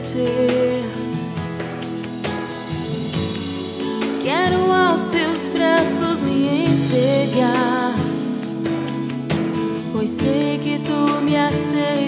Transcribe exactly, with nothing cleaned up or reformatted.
oferecer. Quero aos teus braços me entregar, pois sei que tu me aceitas.